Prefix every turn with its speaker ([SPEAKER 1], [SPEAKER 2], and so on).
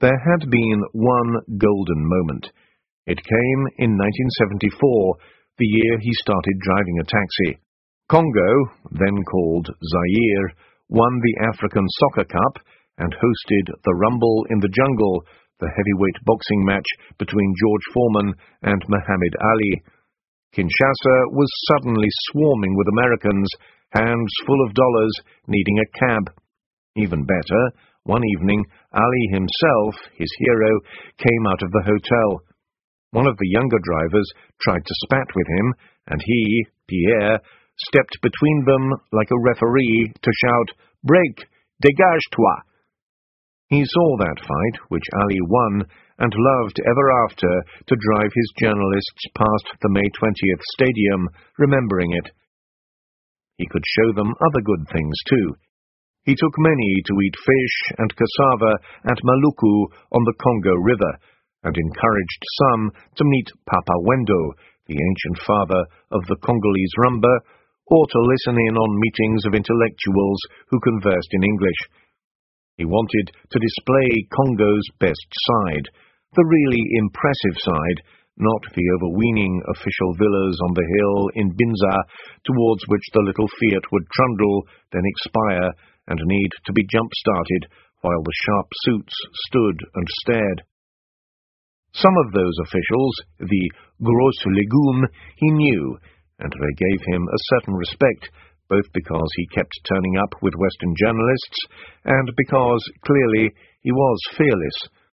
[SPEAKER 1] There had been one golden moment. It came in 1974, the year he started driving a taxi. Congo, then called Zaire, won the African Soccer Cup and hosted the Rumble in the Jungle, the heavyweight boxing match between George Foreman and Muhammad Ali. Kinshasa was suddenly swarming with Americans, hands full of dollars, needing a cab. Even better, one evening, Ali himself, his hero, came out of the hotel. One of the younger drivers tried to spat with him, and he, Pierre, stepped between them like a referee to shout, "Break! Dégage-toi!" He saw that fight, which Ali won, and loved ever after to drive his journalists past the May 20th stadium, remembering it. He could show them other good things, too. He took many to eat fish and cassava at Maluku on the Congo River, and encouraged some to meet Papa Wendo, the ancient father of the Congolese rumba, or to listen in on meetings of intellectuals who conversed in English. He wanted to display Congo's best side, the really impressive side, not the overweening official villas on the hill in Binza, towards which the little Fiat would trundle, then expire, and need to be jump-started, while the sharp suits stood and stared. Some of those officials, the gros légumes, he knew, and they gave him a certain respect, both because he kept turning up with Western journalists, and because, clearly, he was fearless,